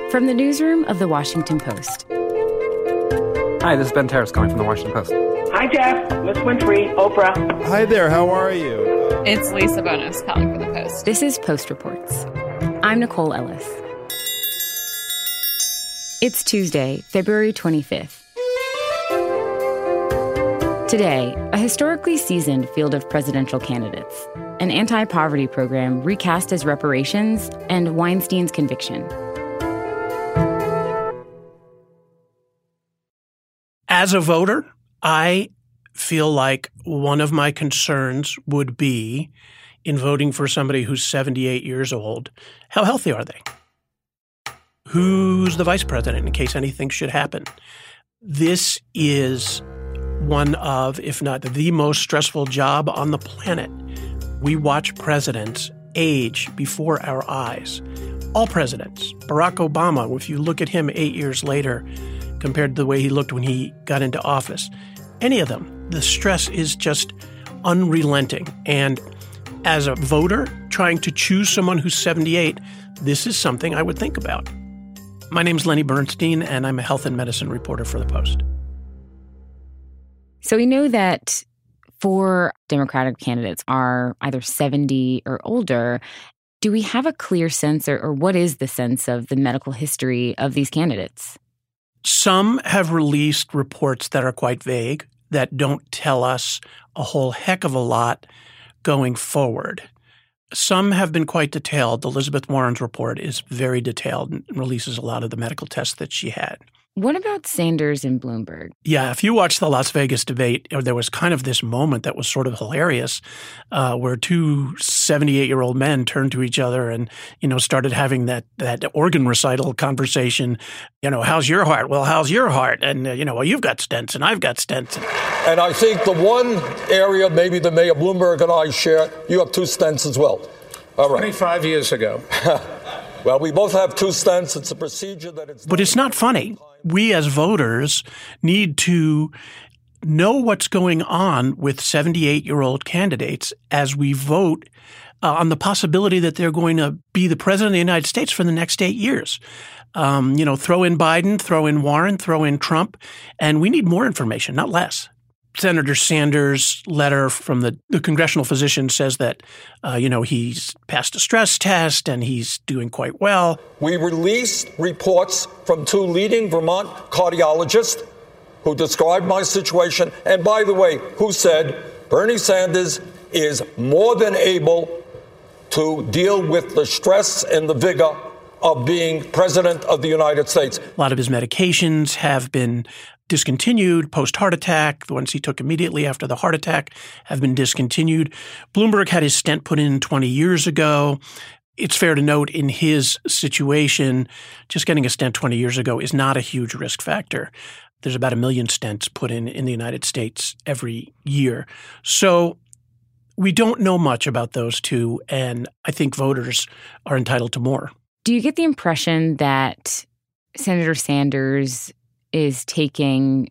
From the newsroom of The Washington Post. Hi, this is Ben Terrace calling from The Washington Post. Hi, Jeff. Miss Winfrey, Oprah. Hi there, how are you? It's Lisa Bonos calling for The Post. This is Post Reports. I'm Nicole Ellis. It's Tuesday, February 25th. Today, a historically seasoned field of presidential candidates, an anti-poverty program recast as reparations, and Weinstein's conviction. As a voter, I feel like one of my concerns would be, in voting for somebody who's 78 years old, how healthy are they? Who's the vice president in case anything should happen? This is one of, if not the most stressful job on the planet. We watch presidents age before our eyes. All presidents. Barack Obama, if you look at him 8 years later compared to the way he looked when he got into office, any of them, the stress is just unrelenting. And as a voter trying to choose someone who's 78, this is something I would think about. My name's Lenny Bernstein, and I'm a health and medicine reporter for The Post. So we know that 4 Democratic candidates are either 70 or older. Do we have a clear sense, or what is the sense of the medical history of these candidates? Some have released reports that are quite vague, that don't tell us a whole heck of a lot going forward. Some have been quite detailed. Elizabeth Warren's report is very detailed and releases a lot of the medical tests that she had. What about Sanders and Bloomberg? Yeah, if you watch the Las Vegas debate, there was kind of this moment that was sort of hilarious where 2 78-year-old men turned to each other and, started having that organ recital conversation. How's your heart? Well, how's your heart? And, well, you've got stents and I've got stents. And I think the one area maybe the Mayor Bloomberg and I share, you have 2 stents as well. All right. 25 years ago. Well, we both have 2 stents. It's a procedure that it's... But it's not funny. We as voters need to know what's going on with 78-year-old candidates as we vote on the possibility that they're going to be the president of the United States for the next 8 years. Throw in Biden, throw in Warren, throw in Trump, and we need more information, not less. Senator Sanders' letter from the congressional physician says that, he's passed a stress test and he's doing quite well. We released reports from 2 leading Vermont cardiologists who described my situation and, by the way, who said Bernie Sanders is more than able to deal with the stress and the vigor of being president of the United States. A lot of his medications have been discontinued post-heart attack. The ones he took immediately after the heart attack have been discontinued. Bloomberg had his stent put in 20 years ago. It's fair to note in his situation, just getting a stent 20 years ago is not a huge risk factor. There's about 1 million stents put in the United States every year. So we don't know much about those 2, and I think voters are entitled to more. Do you get the impression that Senator Sanders is taking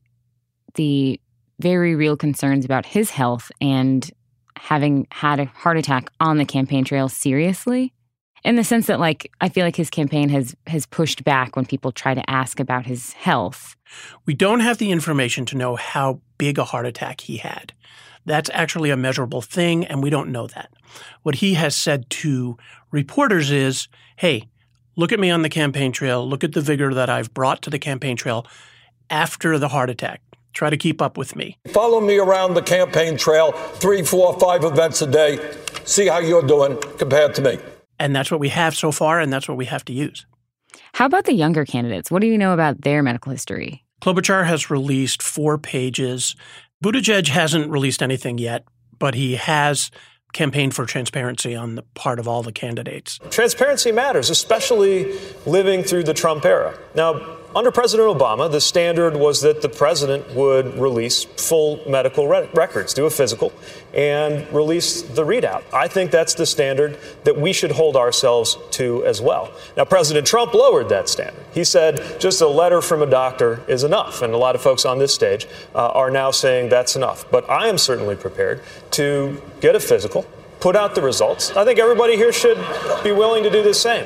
the very real concerns about his health and having had a heart attack on the campaign trail seriously? In the sense that, I feel like his campaign has pushed back when people try to ask about his health. We don't have the information to know how big a heart attack he had. That's actually a measurable thing, and we don't know that. What he has said to reporters is, hey, look at me on the campaign trail. Look at the vigor that I've brought to the campaign trail after the heart attack. Try to keep up with me. Follow me around the campaign trail, 3, 4, 5 events a day. See how you're doing compared to me. And that's what we have so far, and that's what we have to use. How about the younger candidates? What do you know about their medical history? Klobuchar has released 4 pages. Buttigieg hasn't released anything yet, but he has campaigned for transparency on the part of all the candidates. Transparency matters, especially living through the Trump era. Now, under President Obama, the standard was that the president would release full medical records, do a physical, and release the readout. I think that's the standard that we should hold ourselves to as well. Now, President Trump lowered that standard. He said just a letter from a doctor is enough, and a lot of folks on this stage are now saying that's enough. But I am certainly prepared to get a physical, put out the results. I think everybody here should be willing to do the same.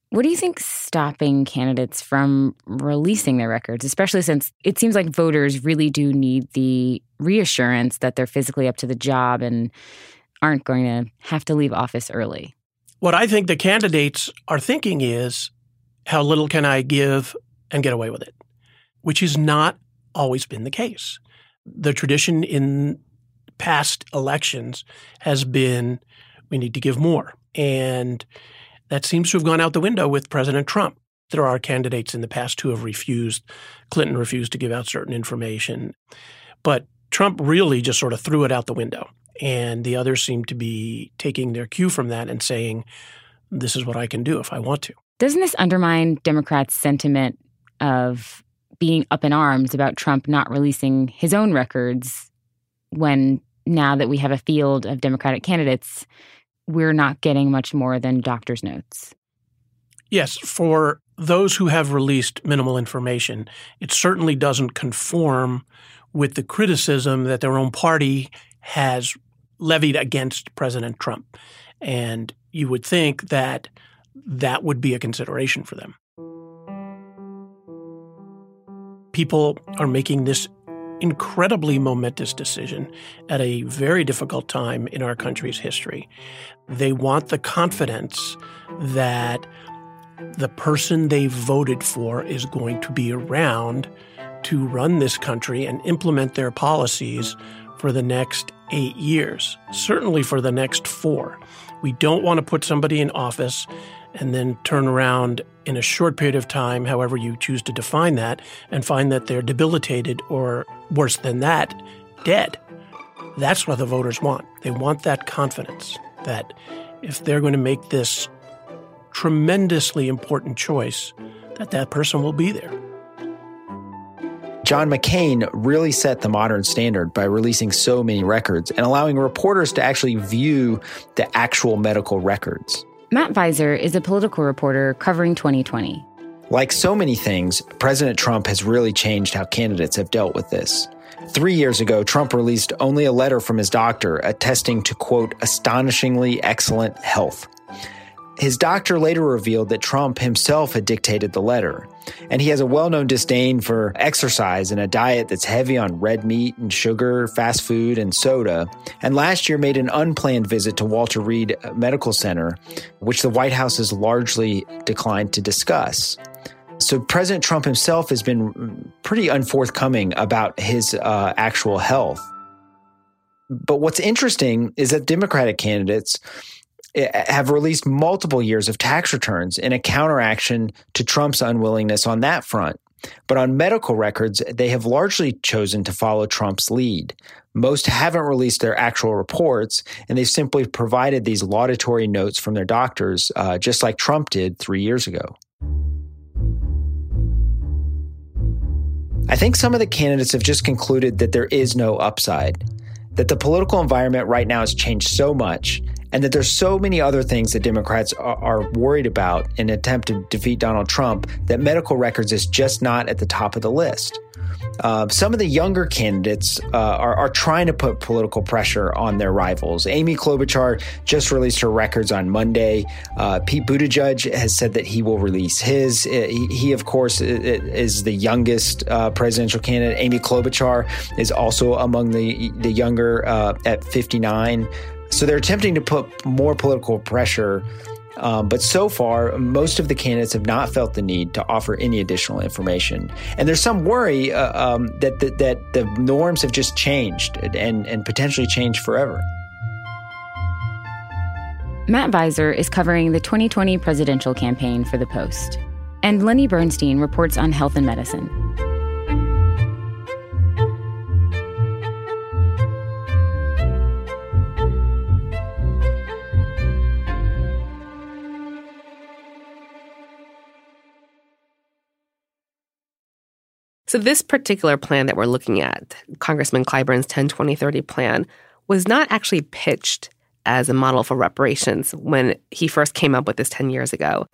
What do you think's stopping candidates from releasing their records, especially since it seems like voters really do need the reassurance that they're physically up to the job and aren't going to have to leave office early? What I think the candidates are thinking is, how little can I give and get away with it? Which has not always been the case. The tradition in past elections has been, we need to give more. And that seems to have gone out the window with President Trump. There are candidates in the past who have refused. Clinton refused to give out certain information. But Trump really just sort of threw it out the window. And the others seem to be taking their cue from that and saying, this is what I can do if I want to. Doesn't this undermine Democrats' sentiment of being up in arms about Trump not releasing his own records when now that we have a field of Democratic candidates, we're not getting much more than doctor's notes? Yes, for those who have released minimal information, it certainly doesn't conform with the criticism that their own party has levied against President Trump. And you would think that that would be a consideration for them. People are making this incredibly momentous decision at a very difficult time in our country's history. They want the confidence that the person they voted for is going to be around to run this country and implement their policies for the next 8 years, certainly for the next 4. We don't want to put somebody in office and then turn around in a short period of time, however you choose to define that, and find that they're debilitated or, worse than that, dead. That's what the voters want. They want that confidence that if they're going to make this tremendously important choice, that person will be there. John McCain really set the modern standard by releasing so many records and allowing reporters to actually view the actual medical records. Matt Viser is a political reporter covering 2020. Like so many things, President Trump has really changed how candidates have dealt with this. 3 years ago, Trump released only a letter from his doctor attesting to, quote, astonishingly excellent health. His doctor later revealed that Trump himself had dictated the letter, and he has a well-known disdain for exercise and a diet that's heavy on red meat and sugar, fast food, and soda, and last year made an unplanned visit to Walter Reed Medical Center, which the White House has largely declined to discuss. So President Trump himself has been pretty unforthcoming about his actual health. But what's interesting is that Democratic candidates have released multiple years of tax returns in a counteraction to Trump's unwillingness on that front. But on medical records, they have largely chosen to follow Trump's lead. Most haven't released their actual reports, and they've simply provided these laudatory notes from their doctors, just like Trump did 3 years ago. I think some of the candidates have just concluded that there is no upside, that the political environment right now has changed so much, and that there's so many other things that Democrats are worried about in an attempt to defeat Donald Trump that medical records is just not at the top of the list. Some of the younger candidates are trying to put political pressure on their rivals. Amy Klobuchar just released her records on Monday. Pete Buttigieg has said that he will release his. He of course, is the youngest presidential candidate. Amy Klobuchar is also among the younger at 59. So they're attempting to put more political pressure, but so far, most of the candidates have not felt the need to offer any additional information. And there's some worry that the norms have just changed and potentially changed forever. Matt Viser is covering the 2020 presidential campaign for The Post. And Lenny Bernstein reports on health and medicine. So this particular plan that we're looking at, Congressman Clyburn's 10-20-30 plan, was not actually pitched as a model for reparations when he first came up with this 10 years ago.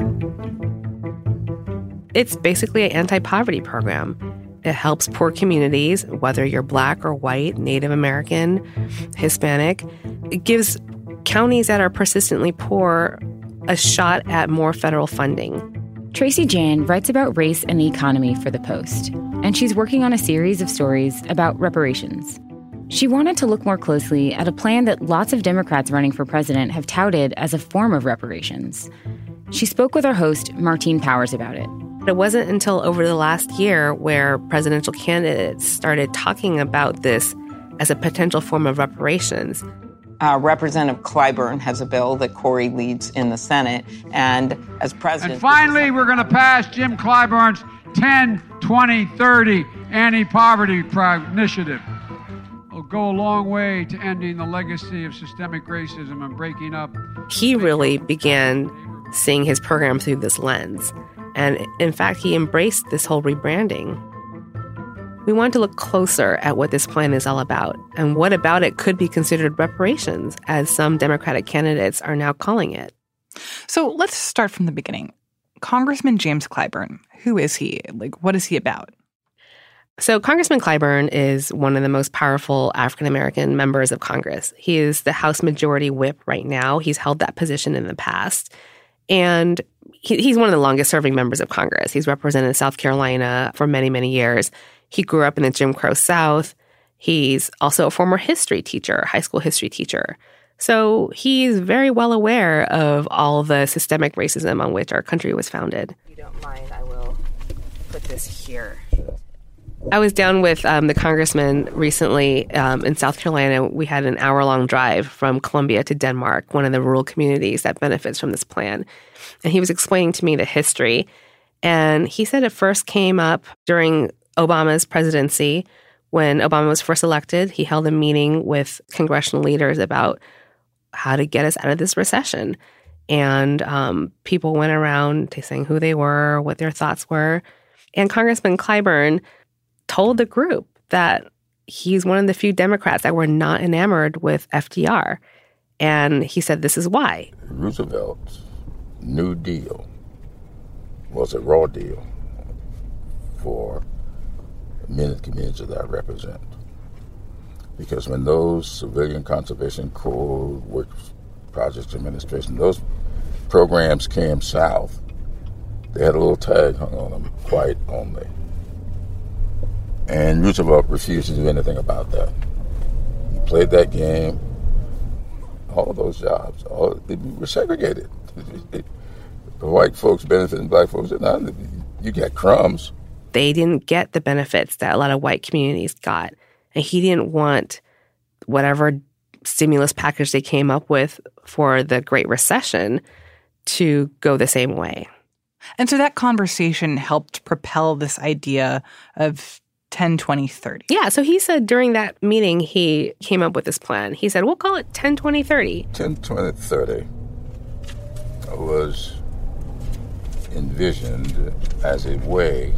It's basically an anti-poverty program. It helps poor communities, whether you're Black or white, Native American, Hispanic. It gives counties that are persistently poor a shot at more federal funding. Tracy Jan writes about race and the economy for The Post, and she's working on a series of stories about reparations. She wanted to look more closely at a plan that lots of Democrats running for president have touted as a form of reparations. She spoke with our host, Martine Powers, about it. It wasn't until over the last year where presidential candidates started talking about this as a potential form of reparations. Representative Clyburn has a bill that Corey leads in the Senate, and as president... And finally, we're going to pass Jim Clyburn's 10-20-30 anti-poverty initiative. It'll go a long way to ending the legacy of systemic racism and breaking up... He really began seeing his program through this lens. And in fact, he embraced this whole rebranding. We wanted to look closer at what this plan is all about and what about it could be considered reparations, as some Democratic candidates are now calling it. So let's start from the beginning. Congressman James Clyburn, who is he? What is he about? So Congressman Clyburn is one of the most powerful African-American members of Congress. He is the House Majority Whip right now. He's held that position in the past. And he's one of the longest-serving members of Congress. He's represented South Carolina for many, many years. He grew up in the Jim Crow South. He's also a former history teacher, high school history teacher. So he's very well aware of all the systemic racism on which our country was founded. If you don't mind, I will put this here. I was down with the congressman recently in South Carolina. We had an hour-long drive from Columbia to Denmark, one of the rural communities that benefits from this plan. And he was explaining to me the history. And he said it first came up during Obama's presidency. When Obama was first elected, he held a meeting with congressional leaders about how to get us out of this recession. And people went around saying who they were, what their thoughts were. And Congressman Clyburn told the group that he's one of the few Democrats that were not enamored with FDR. And he said this is why. Roosevelt's New Deal was a raw deal for many communities that I represent. Because when those Civilian Conservation Corps Works Projects Administration, those programs came south, they had a little tag hung on them, white only. And Roosevelt refused to do anything about that. He played that game. All of those jobs, they were segregated. The white folks benefiting black folks, you got crumbs. They didn't get the benefits that a lot of white communities got. And he didn't want whatever stimulus package they came up with for the Great Recession to go the same way. And so that conversation helped propel this idea of 10-20-30. Yeah, so he said during that meeting, he came up with this plan. He said, we'll call it 10-20-30. 10-20-30 was envisioned as a way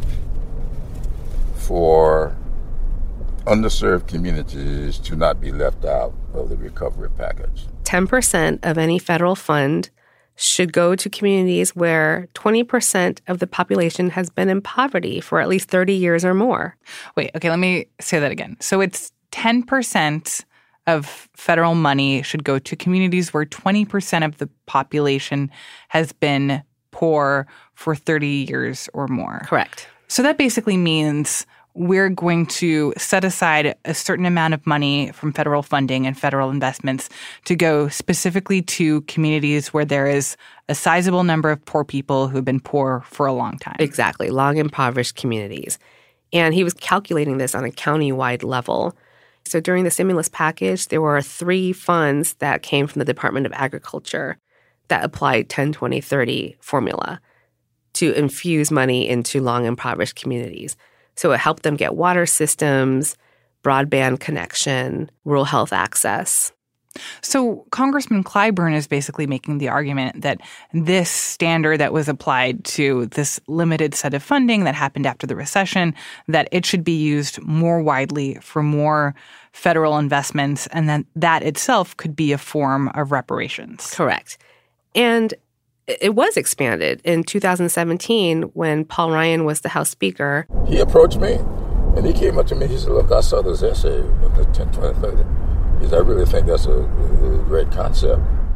for underserved communities to not be left out of the recovery package. 10% of any federal fund should go to communities where 20% of the population has been in poverty for at least 30 years or more. Wait, okay, let me say that again. So it's 10% of federal money should go to communities where 20% of the population has been poor for 30 years or more. Correct. So that basically means we're going to set aside a certain amount of money from federal funding and federal investments to go specifically to communities where there is a sizable number of poor people who have been poor for a long time. Exactly, long impoverished communities. And he was calculating this on a county-wide level. So during the stimulus package, there were 3 funds that came from the Department of Agriculture that applied 10-20-30 formula to infuse money into long impoverished communities. So it helped them get water systems, broadband connection, rural health access. So Congressman Clyburn is basically making the argument that this standard that was applied to this limited set of funding that happened after the recession, that it should be used more widely for more federal investments, and then that itself could be a form of reparations. Correct. And it was expanded in 2017 when Paul Ryan was the House Speaker. He approached me, and he came up to me. He said, look, I saw this essay, the 10-20-30. He said, I really think that's a great concept.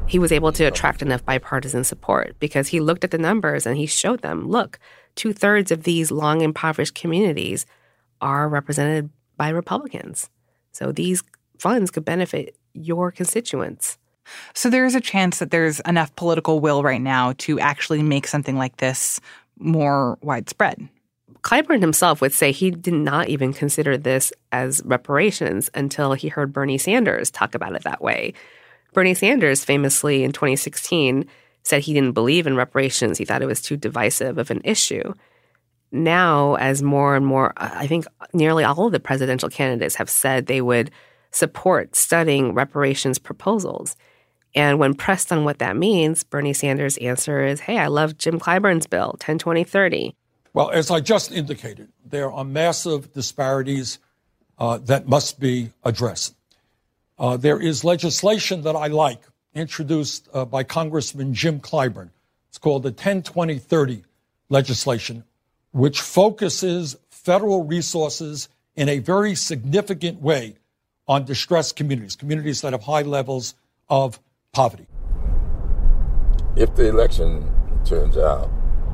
he was able to attract enough bipartisan support because he looked at the numbers and he showed them, look, 2/3 of these long impoverished communities are represented by Republicans. So these funds could benefit your constituents. So there is a chance that there's enough political will right now to actually make something like this more widespread. Clyburn himself would say he did not even consider this as reparations until he heard Bernie Sanders talk about it that way. Bernie Sanders famously in 2016 said he didn't believe in reparations. He thought it was too divisive of an issue. Now, as more and more, I think nearly all of the presidential candidates have said they would support studying reparations proposals. And when pressed on what that means, Bernie Sanders' answer is, hey, I love Jim Clyburn's bill, 10-20-30. Well, as I just indicated, there are massive disparities that must be addressed. There is legislation that I like, introduced by Congressman Jim Clyburn. It's called the 10-20-30 legislation, which focuses federal resources in a very significant way on distressed communities, communities that have high levels of poverty. If the election turns out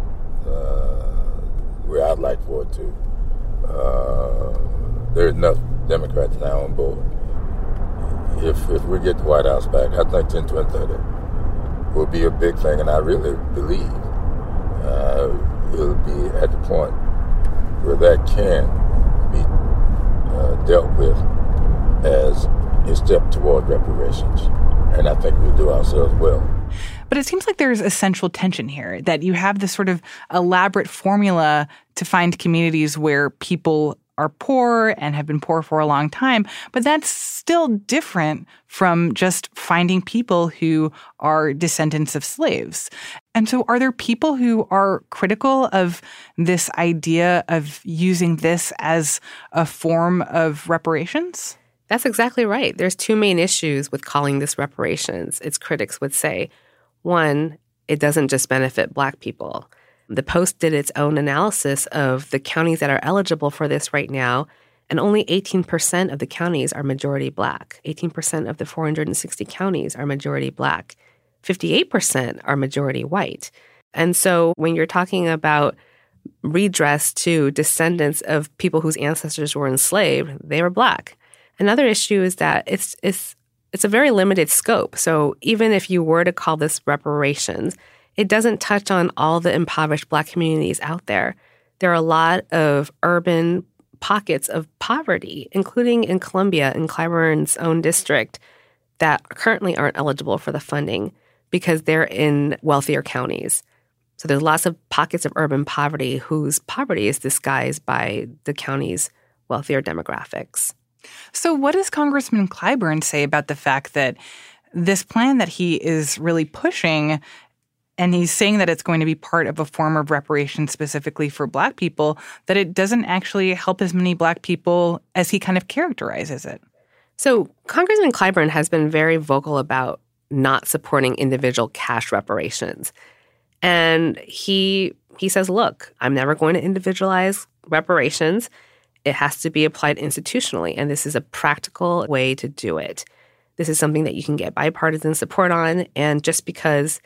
where I'd like for it to, there are enough Democrats now on board. If we get the White House back, I think 10-20-30 will be a big thing, and I really believe it'll be at the point where that can be dealt with as a step toward reparations. And I think we'll do ourselves well. But it seems like there's a central tension here, that you have this sort of elaborate formula to find communities where people are poor and have been poor for a long time, but that's still different from just finding people who are descendants of slaves. And so are there people who are critical of this idea of using this as a form of reparations? That's exactly right. There's two main issues with calling this reparations, its critics would say. One, it doesn't just benefit Black people. The Post did its own analysis of the counties that are eligible for this right now, and only 18% of the counties are majority Black. 18% of the 460 counties are majority Black. 58% are majority white. And so when you're talking about redress to descendants of people whose ancestors were enslaved, they were Black. Another issue is that it's a very limited scope. So even if you were to call this reparations, it doesn't touch on all the impoverished Black communities out there. There are a lot of urban pockets of poverty, including in Columbia, in Clyburn's own district, that currently aren't eligible for the funding because they're in wealthier counties. So there's lots of pockets of urban poverty whose poverty is disguised by the county's wealthier demographics. So what does Congressman Clyburn say about the fact that this plan that he is really pushing, and he's saying that it's going to be part of a form of reparation specifically for Black people, that it doesn't actually help as many Black people as he kind of characterizes it? So Congressman Clyburn has been very vocal about not supporting individual cash reparations. And he says, look, I'm never going to individualize reparations. It has to be applied institutionally, and this is a practical way to do it. This is something that you can get bipartisan support on, and just because,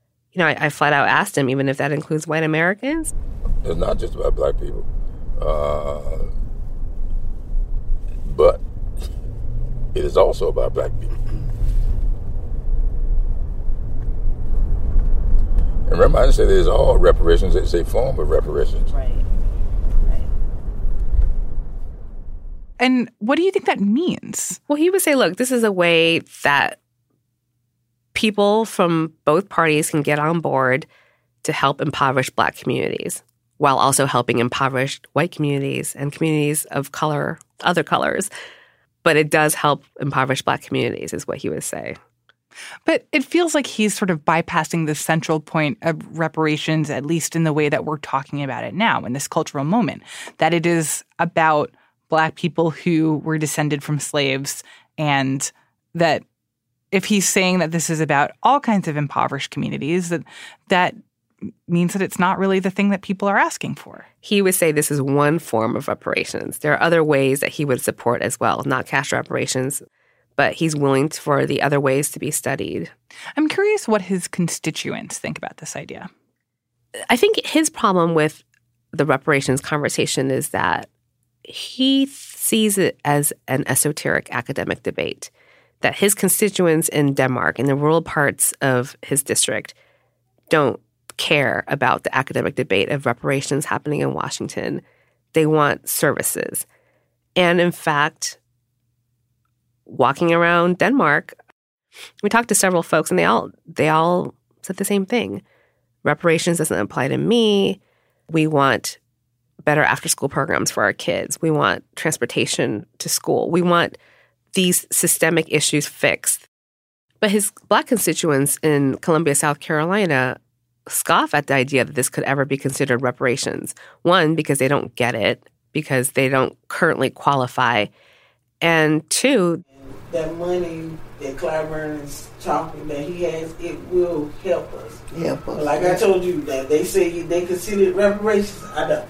I flat out asked him, even if that includes white Americans. It's not just about Black people, but it is also about Black people. And remember, I didn't say there's all reparations, it's a form of reparations. Right. And what do you think that means? Well, he would say, look, this is a way that people from both parties can get on board to help impoverished Black communities while also helping impoverished white communities and communities of color, other colors. But it does help impoverished Black communities, is what he would say. But it feels like he's sort of bypassing the central point of reparations, at least in the way that we're talking about it now, in this cultural moment, that it is about Black people who were descended from slaves, and that if he's saying that this is about all kinds of impoverished communities, that means that it's not really the thing that people are asking for. He would say this is one form of reparations. There are other ways that he would support as well, not cash reparations, but he's willing for the other ways to be studied. I'm curious what his constituents think about this idea. I think his problem with the reparations conversation is that he sees it as an esoteric academic debate, that his constituents in Denmark, in the rural parts of his district, don't care about the academic debate of reparations happening in Washington. They want services. And in fact, walking around Denmark, we talked to several folks, and they all said the same thing. Reparations doesn't apply to me. We want better after-school programs for our kids. We want transportation to school. We want these systemic issues fixed. But his Black constituents in Columbia, South Carolina, scoff at the idea that this could ever be considered reparations. One, because they don't get it, because they don't currently qualify. And two, that money that Clyburn is talking that he has, it will help us. Like I told you, that they say they consider it reparations.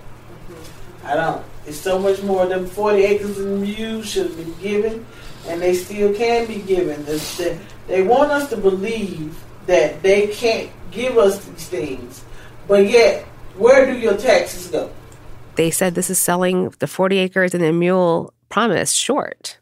I don't. It's so much more. Them 40 acres in the mule should have been given, and they still can be given. They want us to believe that they can't give us these things, but yet, where do your taxes go? They said this is selling the 40 acres and the mule promise short.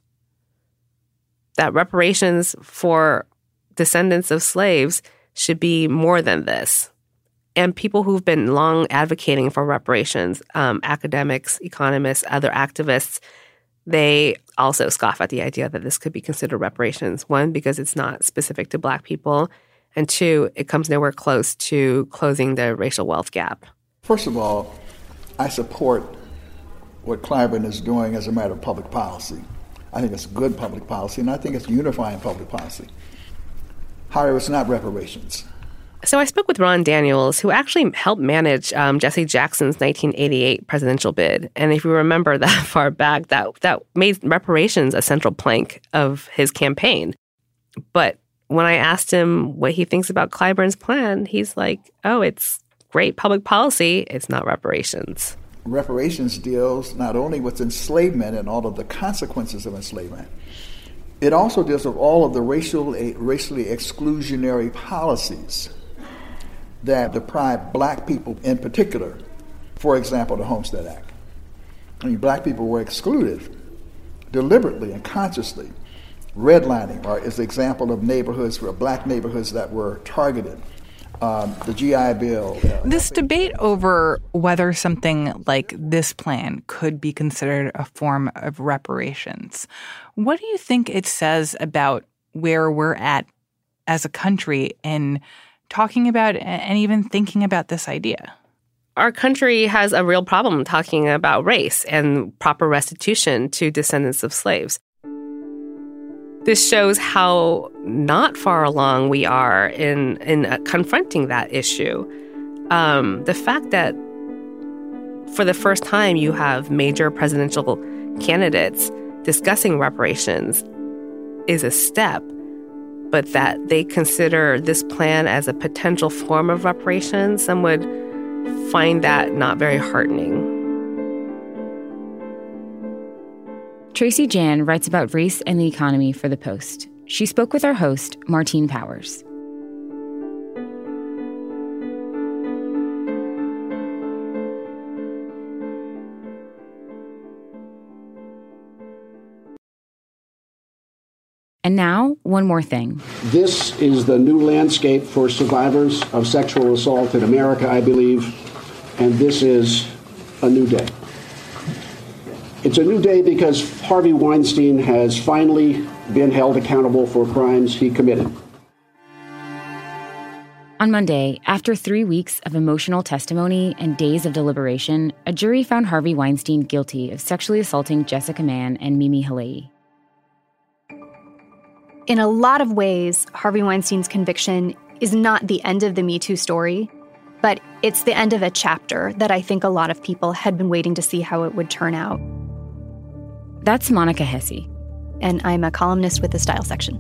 That reparations for descendants of slaves should be more than this. And people who've been long advocating for reparations, academics, economists, other activists, they also scoff at the idea that this could be considered reparations. One, because it's not specific to Black people. And two, it comes nowhere close to closing the racial wealth gap. First of all, I support what Clyburn is doing as a matter of public policy. I think it's good public policy, and I think it's unifying public policy. However, it's not reparations. So I spoke with Ron Daniels, who actually helped manage Jesse Jackson's 1988 presidential bid. And if you remember that far back, that made reparations a central plank of his campaign. But when I asked him what he thinks about Clyburn's plan, he's like, oh, it's great public policy. It's not reparations. Reparations deals not only with enslavement and all of the consequences of enslavement, it also deals with all of the racially exclusionary policies that deprive Black people in particular. For example, the Homestead Act. I mean, Black people were excluded deliberately and consciously. Redlining is the example of neighborhoods, Black neighborhoods that were targeted. The GI Bill. This debate over whether something like this plan could be considered a form of reparations, what do you think it says about where we're at as a country in talking about and even thinking about this idea? Our country has a real problem talking about race and proper restitution to descendants of slaves. This shows how not far along we are in confronting that issue. The fact that for the first time you have major presidential candidates discussing reparations is a step, but that they consider this plan as a potential form of reparations, some would find that not very heartening. Tracy Jan writes about race and the economy for The Post. She spoke with our host, Martine Powers. And now, one more thing. This is the new landscape for survivors of sexual assault in America, I believe, and this is a new day. It's a new day because Harvey Weinstein has finally been held accountable for crimes he committed. On Monday, after 3 weeks of emotional testimony and days of deliberation, a jury found Harvey Weinstein guilty of sexually assaulting Jessica Mann and Mimi Halei. In a lot of ways, Harvey Weinstein's conviction is not the end of the Me Too story, but it's the end of a chapter that I think a lot of people had been waiting to see how it would turn out. That's Monica Hesse. And I'm a columnist with the Style section.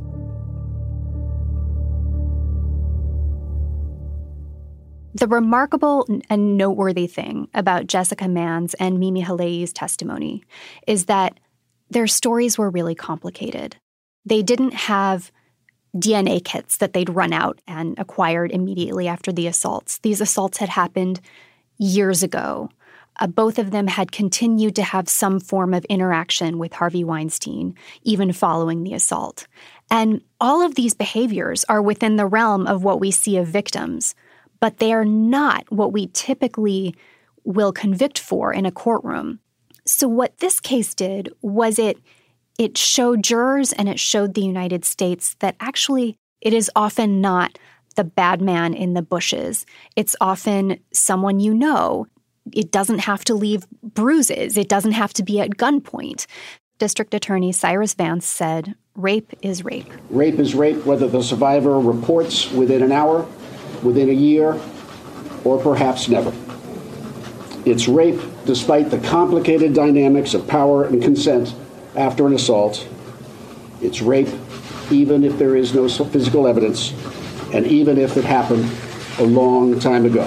The remarkable and noteworthy thing about Jessica Mann's and Mimi Halei's testimony is that their stories were really complicated. They didn't have DNA kits that they'd run out and acquired immediately after the assaults. These assaults had happened years ago. Both of them had continued to have some form of interaction with Harvey Weinstein, even following the assault. And all of these behaviors are within the realm of what we see of victims, but they are not what we typically will convict for in a courtroom. So what this case did was it showed jurors and it showed the United States that actually it is often not the bad man in the bushes. It's often someone you know. It doesn't have to leave bruises. It doesn't have to be at gunpoint. District Attorney Cyrus Vance said, rape is rape. Rape is rape, whether the survivor reports within an hour, within a year, or perhaps never. It's rape despite the complicated dynamics of power and consent after an assault. It's rape even if there is no physical evidence, and even if it happened a long time ago.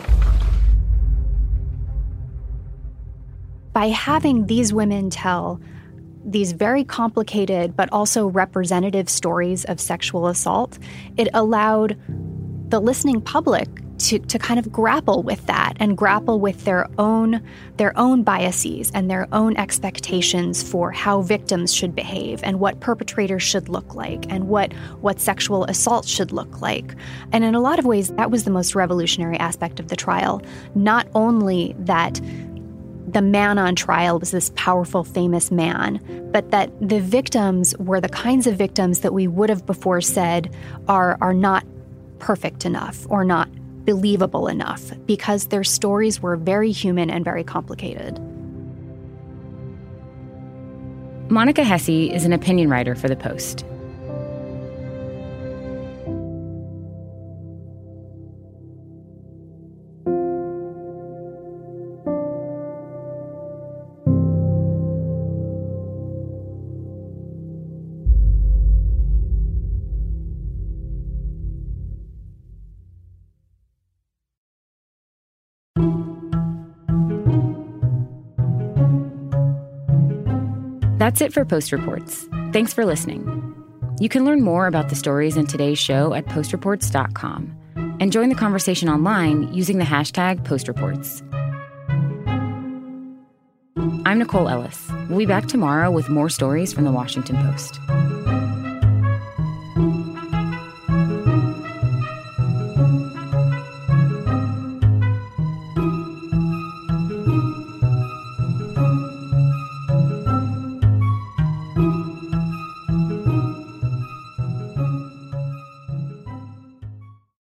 By having these women tell these very complicated but also representative stories of sexual assault, it allowed the listening public to kind of grapple with that and grapple with their own biases and their own expectations for how victims should behave and what perpetrators should look like and what sexual assault should look like. And in a lot of ways, that was the most revolutionary aspect of the trial. Not only that the man on trial was this powerful, famous man, but that the victims were the kinds of victims that we would have before said are not perfect enough or not believable enough, because their stories were very human and very complicated. Monica Hesse is an opinion writer for The Post. That's it for Post Reports. Thanks for listening. You can learn more about the stories in today's show at postreports.com and join the conversation online using the hashtag PostReports. I'm Nicole Ellis. We'll be back tomorrow with more stories from the Washington Post.